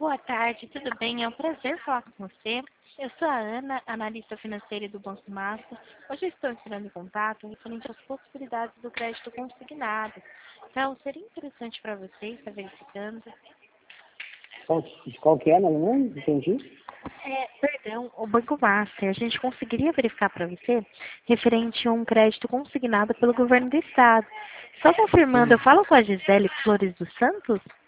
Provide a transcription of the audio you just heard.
Boa tarde, tudo bem? É um prazer falar com você. Eu sou a Ana, analista financeira do Banco Master. Hoje eu estou entrando em contato referente às possibilidades do crédito consignado. Então, seria interessante para você estar verificando. Qual que é, não entendi? Perdão, o Banco Master, a gente conseguiria verificar para você referente a um crédito consignado pelo governo do estado. Só confirmando, eu falo com a Gisele Flores dos Santos?